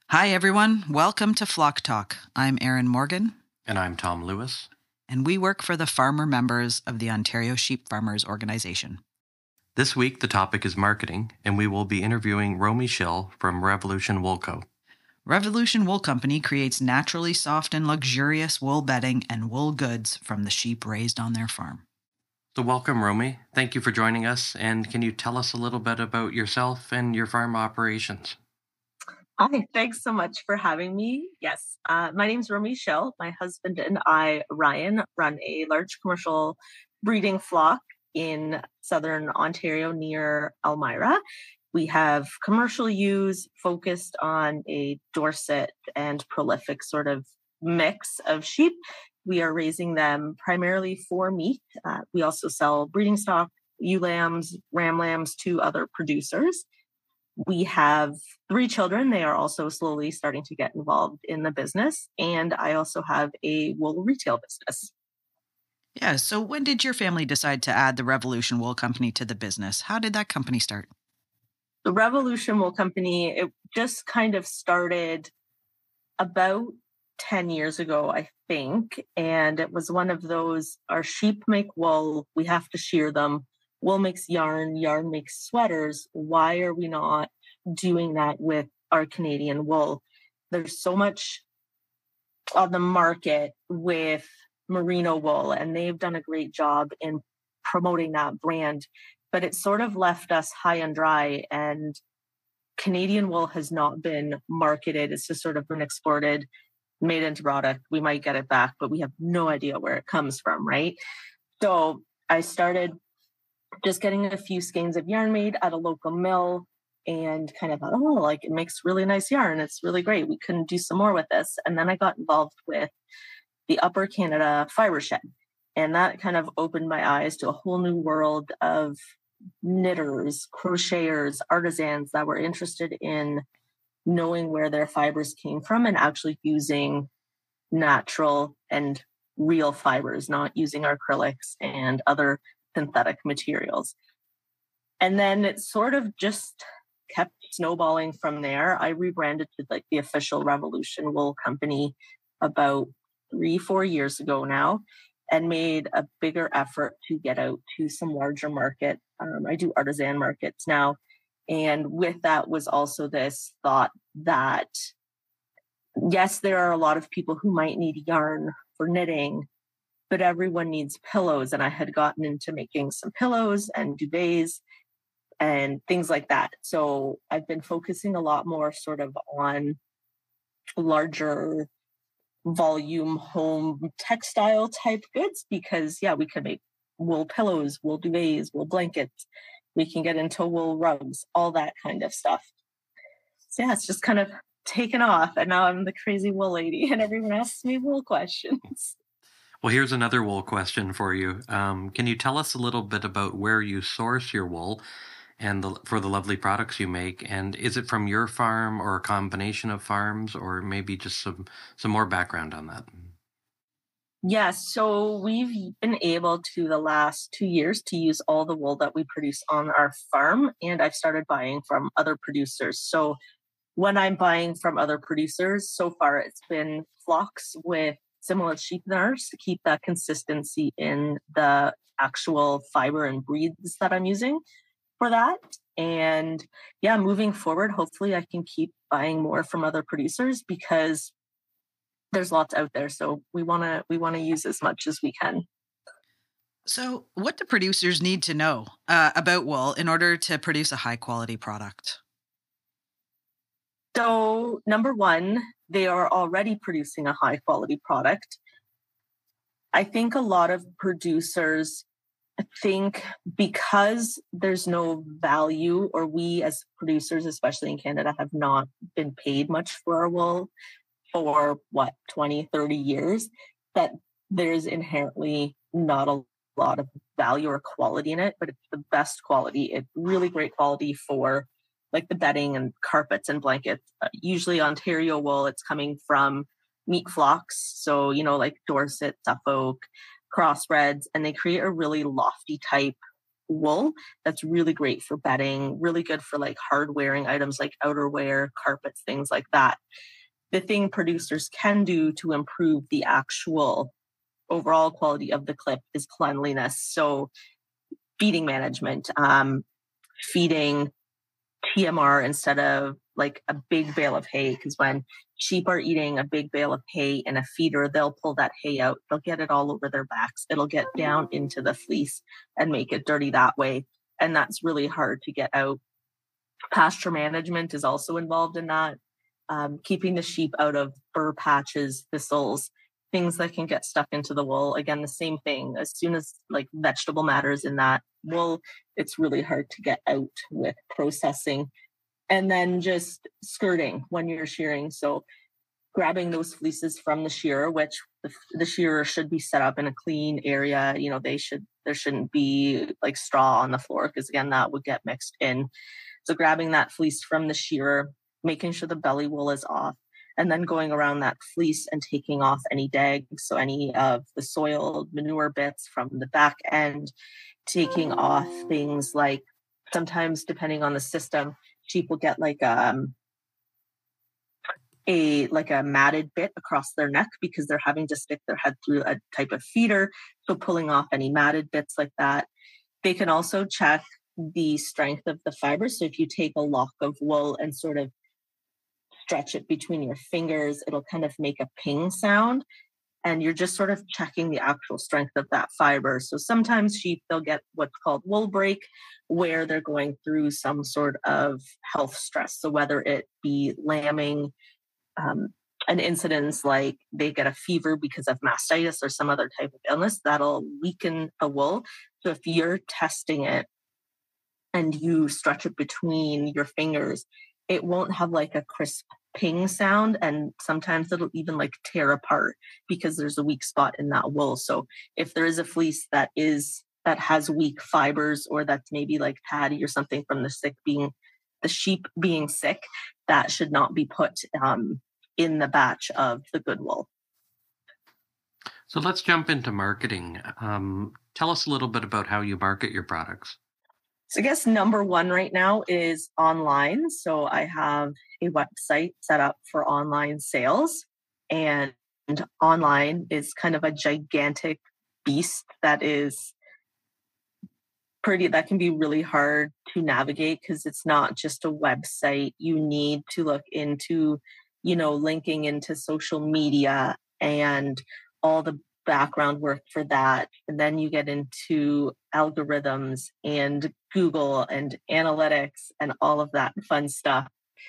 Hi, everyone. Welcome to Flock Talk. I'm Erin Morgan, And I'm Tom Lewis. and we work for the farmer members of the Ontario Sheep Farmers Organization. This week, the topic is marketing, and we will be interviewing Romy Schill from Revolution Wool Co. Revolution Wool Company creates naturally soft and luxurious wool bedding and wool goods from the sheep raised on their farm. So welcome, Romy. Thank you for joining us. And can you tell us a little bit about yourself and your farm operations? Hi, thanks so much for having me. Yes, my name's Romy Schill. My husband and I, Ryan, run a large commercial breeding flock in southern Ontario near Elmira. We have commercial ewes focused on a Dorset and prolific sort of mix of sheep. We are raising them primarily for meat. We also sell breeding stock, ewe lambs, ram lambs to other producers. We have 3 children. They are also slowly starting to get involved in the business. And I also have a wool retail business. Yeah, so when did your family decide to add the Revolution Wool Company to the business? How did that company start? The Revolution Wool Company, it just kind of started about 10 years ago, I think. And it was one of those, our sheep make wool, we have to shear them. Wool makes yarn, yarn makes sweaters. Why are we not doing that with our Canadian wool? There's so much on the market with merino wool, and they've done a great job in promoting that brand, but it sort of left us high and dry, and Canadian wool has not been marketed. It's just sort of been exported, made into product. We might get it back, but we have no idea where it comes from, right? So I started just getting a few skeins of yarn made at a local mill and kind of thought, oh, like it makes really nice yarn. It's really great. We couldn't do some more with this. And then I got involved with the Upper Canada Fiber Shed. And that kind of opened my eyes to a whole new world of knitters, crocheters, artisans that were interested in knowing where their fibers came from and actually using natural and real fibers, not using acrylics and other synthetic materials. And then it sort of just kept snowballing from there. I rebranded to like the official Revolution Wool Company about 3-4 years ago now, and made a bigger effort to get out to some larger market. I do artisan markets now. And with that was also this thought that, yes, there are a lot of people who might need yarn for knitting, but everyone needs pillows. And I had gotten into making some pillows and duvets and things like that. So I've been focusing a lot more sort of on larger volume home textile type goods because, yeah, we can make wool pillows, wool duvets, wool blankets. We can get into wool rugs, all that kind of stuff. So yeah, it's just kind of taken off. And now I'm the crazy wool lady and everyone asks me wool questions. Well, here's another wool question for you. Can you tell us a little bit about where you source your wool and for the lovely products you make? And is it from your farm or a combination of farms, or maybe just some more background on that? Yes, so we've been able to the last 2 years to use all the wool that we produce on our farm, and I've started buying from other producers. So when I'm buying from other producers, so far it's been flocks with similar sheep than ours to keep that consistency in the actual fiber and breeds that I'm using for that. And yeah, moving forward, hopefully I can keep buying more from other producers because there's lots out there. So we want to use as much as we can. So, what do producers need to know about wool in order to produce a high quality product? So, number one, they are already producing a high quality product. I think a lot of producers think because there's no value, or we as producers, especially in Canada, have not been paid much for our wool for 20, 30 years, that there's inherently not a lot of value or quality in it, but it's the best quality. It's really great quality for like the bedding and carpets and blankets. Usually Ontario wool, it's coming from meat flocks. So, like Dorset, Suffolk, crossbreds, and they create a really lofty type wool that's really great for bedding, really good for like hard wearing items like outerwear, carpets, things like that. The thing producers can do to improve the actual overall quality of the clip is cleanliness. So feeding management, feeding TMR instead of like a big bale of hay. Because when sheep are eating a big bale of hay in a feeder, they'll pull that hay out. They'll get it all over their backs. It'll get down into the fleece and make it dirty that way. And that's really hard to get out. Pasture management is also involved in that. Keeping the sheep out of fur patches, thistles, things that can get stuck into the wool. Again, the same thing. As soon as like vegetable matter is in that wool, it's really hard to get out with processing. And then just skirting when you're shearing. So grabbing those fleeces from the shearer, which the shearer should be set up in a clean area. You know, there shouldn't be like straw on the floor, because again, that would get mixed in. So grabbing that fleece from the shearer, making sure the belly wool is off, and then going around that fleece and taking off any dags, so any of the soiled manure bits from the back end, taking off things like, sometimes depending on the system, sheep will get like a matted bit across their neck because they're having to stick their head through a type of feeder. So pulling off any matted bits like that. They can also check the strength of the fiber. So if you take a lock of wool and sort of stretch it between your fingers, it'll kind of make a ping sound. And you're just sort of checking the actual strength of that fiber. So sometimes sheep, they'll get what's called wool break, where they're going through some sort of health stress. So whether it be lambing, an incidence like they get a fever because of mastitis or some other type of illness, that'll weaken a wool. So if you're testing it and you stretch it between your fingers, it won't have like a crisp ping sound, and sometimes it'll even like tear apart because there's a weak spot in that wool. So if there is a fleece that has weak fibers, or that's maybe like paddy or something from the sheep being sick, that should not be put in the batch of the good wool. So let's jump into marketing. Tell us a little bit about how you market your products. So I guess number one right now is online. So I have a website set up for online sales, and online is kind of a gigantic beast that can be really hard to navigate, because it's not just a website. You need to look into, linking into social media and all the background work for that. And then you get into algorithms and Google and analytics and all of that fun stuff.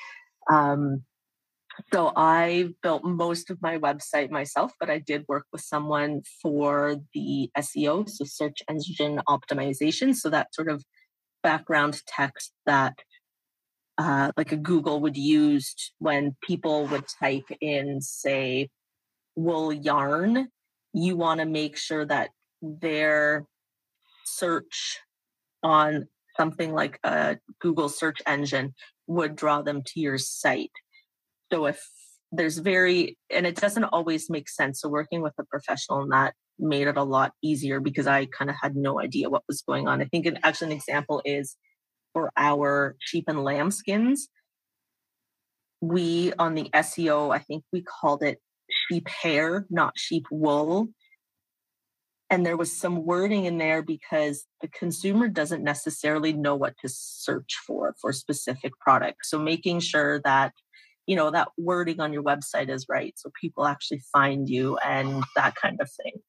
So I built most of my website myself, but I did work with someone for the SEO, so search engine optimization. So that sort of background text that like a Google would use when people would type in, say, wool yarn. You want to make sure that their search on something like a Google search engine would draw them to your site. So if there's and it doesn't always make sense. So working with a professional in that made it a lot easier, because I kind of had no idea what was going on. I think an example is for our sheep and lamb skins. We, on the SEO, I think we called it sheep hair, not sheep wool. And there was some wording in there because the consumer doesn't necessarily know what to search for specific products. So making sure that, that wording on your website is right, so people actually find you and that kind of thing.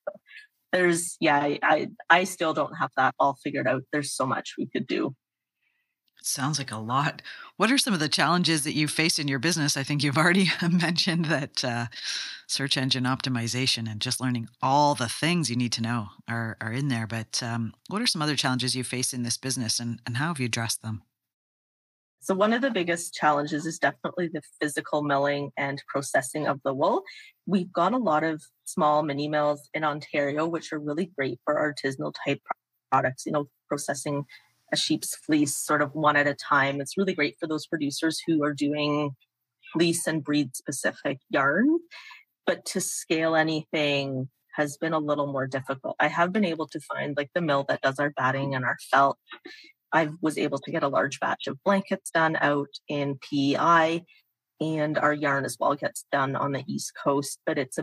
I still don't have that all figured out. There's so much we could do. It sounds like a lot. What are some of the challenges that you face in your business? I think you've already mentioned that search engine optimization and just learning all the things you need to know are in there. But what are some other challenges you face in this business, and how have you addressed them? So one of the biggest challenges is definitely the physical milling and processing of the wool. We've got a lot of small mini mills in Ontario, which are really great for artisanal type products, processing a sheep's fleece sort of one at a time. It's really great for those producers who are doing fleece and breed specific yarn. But to scale anything has been a little more difficult. I have been able to find like the mill that does our batting and our felt. I was able to get a large batch of blankets done out in PEI, and our yarn as well gets done on the East Coast. But it's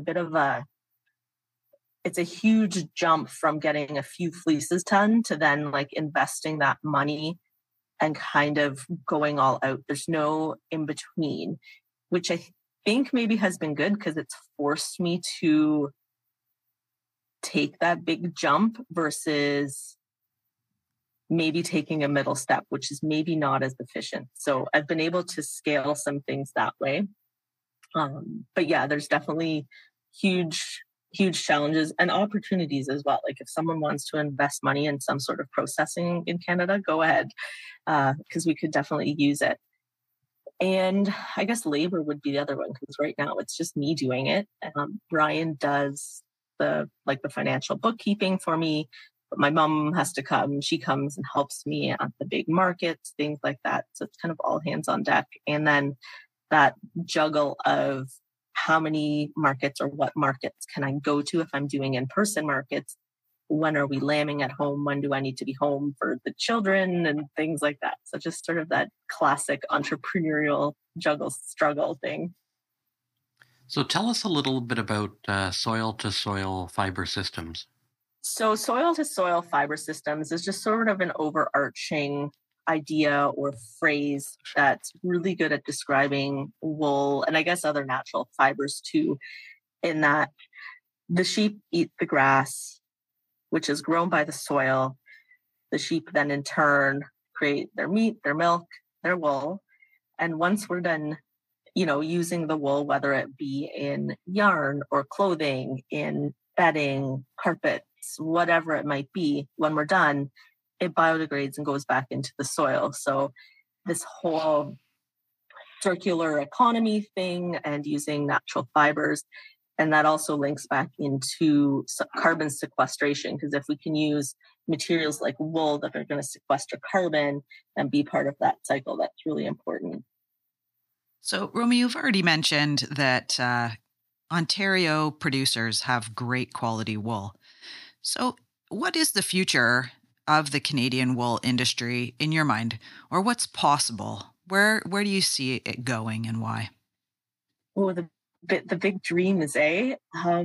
a huge jump from getting a few fleeces done to then like investing that money and kind of going all out. There's no in between, which I think maybe has been good because it's forced me to take that big jump versus maybe taking a middle step, which is maybe not as efficient. So I've been able to scale some things that way. But yeah, there's definitely huge challenges and opportunities as well. Like if someone wants to invest money in some sort of processing in Canada, go ahead, because we could definitely use it. And I guess labor would be the other one, because right now it's just me doing it. Brian does the financial bookkeeping for me, but my mom has to come. She comes and helps me at the big markets, things like that. So it's kind of all hands on deck. And then that juggle of how many markets or what markets can I go to if I'm doing in-person markets? When are we lambing at home? When do I need to be home for the children and things like that? So just sort of that classic entrepreneurial struggle thing. So tell us a little bit about soil-to-soil fiber systems. So soil-to-soil fiber systems is just sort of an overarching idea or phrase that's really good at describing wool and I guess other natural fibers too, in that the sheep eat the grass, which is grown by the soil. The sheep then in turn create their meat, their milk, their wool. And once we're done, using the wool, whether it be in yarn or clothing, in bedding, carpets, whatever it might be, when we're done, it biodegrades and goes back into the soil. So this whole circular economy thing and using natural fibers, and that also links back into carbon sequestration, because if we can use materials like wool that are going to sequester carbon and be part of that cycle, that's really important. So, Romy, you've already mentioned that Ontario producers have great quality wool. So what is the future of the Canadian wool industry in your mind, or what's possible? Where do you see it going and why? Oh, the big dream is I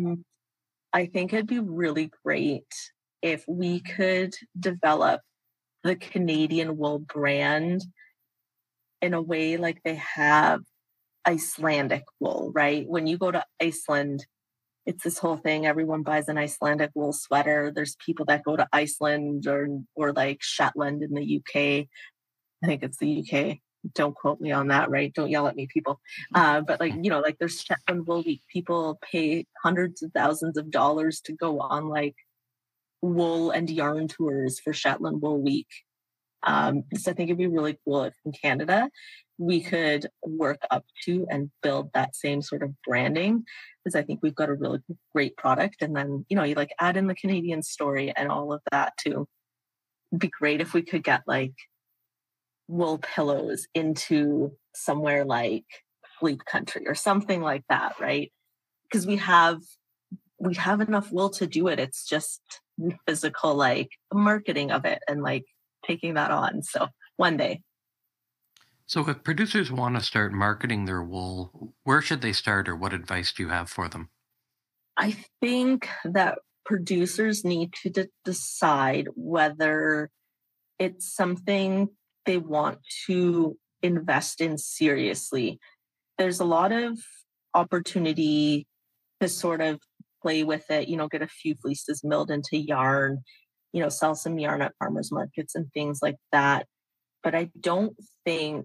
think it'd be really great if we could develop the Canadian wool brand in a way like they have Icelandic wool, right? When you go to Iceland, it's this whole thing. Everyone buys an Icelandic wool sweater. There's people that go to Iceland or like Shetland in the UK. I think it's the UK. Don't quote me on that, right? Don't yell at me, people. But like there's Shetland Wool Week. People pay hundreds of thousands of dollars to go on like wool and yarn tours for Shetland Wool Week. So I think it'd be really cool if in Canada we could work up to and build that same sort of branding, because I think we've got a really great product. And then, you like add in the Canadian story and all of that too. It'd be great if we could get like wool pillows into somewhere like Sleep Country or something like that, right? Because we have enough wool to do it. It's just physical like marketing of it and like taking that on. So one day. So if producers want to start marketing their wool, where should they start, or what advice do you have for them? I think that producers need to decide whether it's something they want to invest in seriously. There's a lot of opportunity to sort of play with it, get a few fleeces milled into yarn, sell some yarn at farmers markets and things like that. But I don't think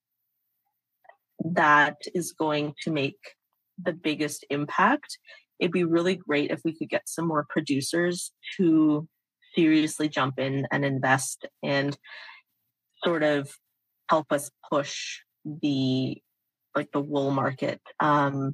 that is going to make the biggest impact. It'd be really great if we could get some more producers to seriously jump in and invest and sort of help us push the wool market. But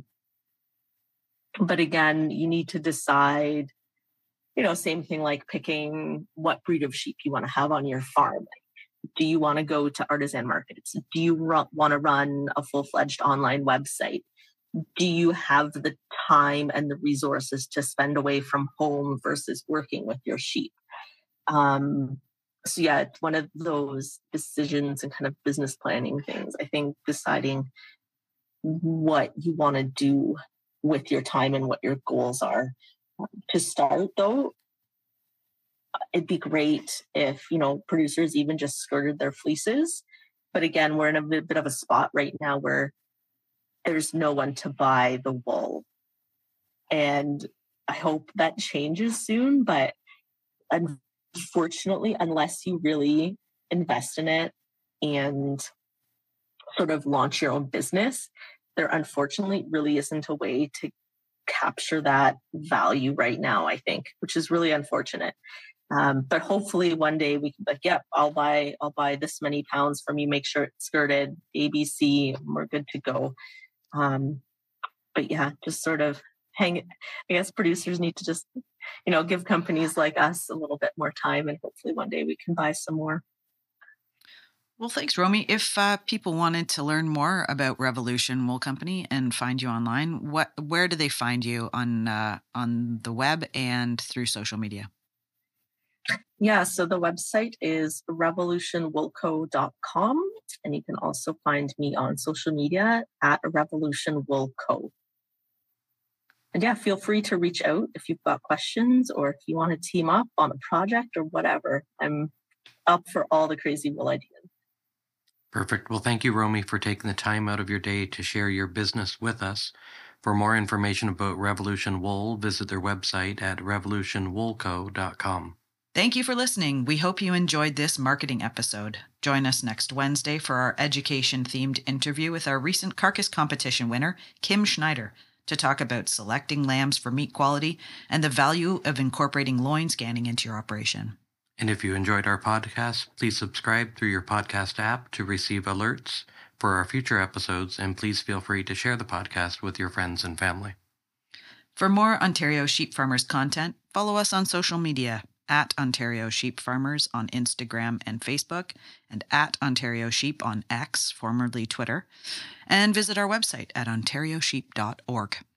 again, you need to decide, same thing like picking what breed of sheep you want to have on your farm. Do you want to go to artisan markets? Do you want to run a full-fledged online website? do you have the time and the resources to spend away from home versus working with your sheep? So yeah, it's one of those decisions and kind of business planning things. I think deciding what you want to do with your time and what your goals are. To start though, it'd be great if, producers even just skirted their fleeces. But again, we're in a bit of a spot right now where there's no one to buy the wool. And I hope that changes soon. But unfortunately, unless you really invest in it and sort of launch your own business, there unfortunately really isn't a way to capture that value right now, I think, which is really unfortunate. But hopefully one day we can be like, yep, I'll buy this many pounds from you, make sure it's skirted, ABC, and we're good to go. But yeah, just sort of I guess producers need to just, give companies like us a little bit more time, and hopefully one day we can buy some more. Well, thanks, Romy. If people wanted to learn more about Revolution Wool Company and find you online, where do they find you on the web and through social media? Yeah, so the website is revolutionwoolco.com, and you can also find me on social media at Revolution Wool Co. And yeah, feel free to reach out if you've got questions or if you want to team up on a project or whatever. I'm up for all the crazy wool ideas. Perfect. Well, thank you, Romy, for taking the time out of your day to share your business with us. For more information about Revolution Wool, visit their website at revolutionwoolco.com. Thank you for listening. We hope you enjoyed this marketing episode. Join us next Wednesday for our education-themed interview with our recent carcass competition winner, Kim Schneider, to talk about selecting lambs for meat quality and the value of incorporating loin scanning into your operation. And if you enjoyed our podcast, please subscribe through your podcast app to receive alerts for our future episodes, and please feel free to share the podcast with your friends and family. For more Ontario Sheep Farmers content, follow us on social media at Ontario Sheep Farmers on Instagram and Facebook, and at Ontario Sheep on X, formerly Twitter, and visit our website at ontariosheep.org.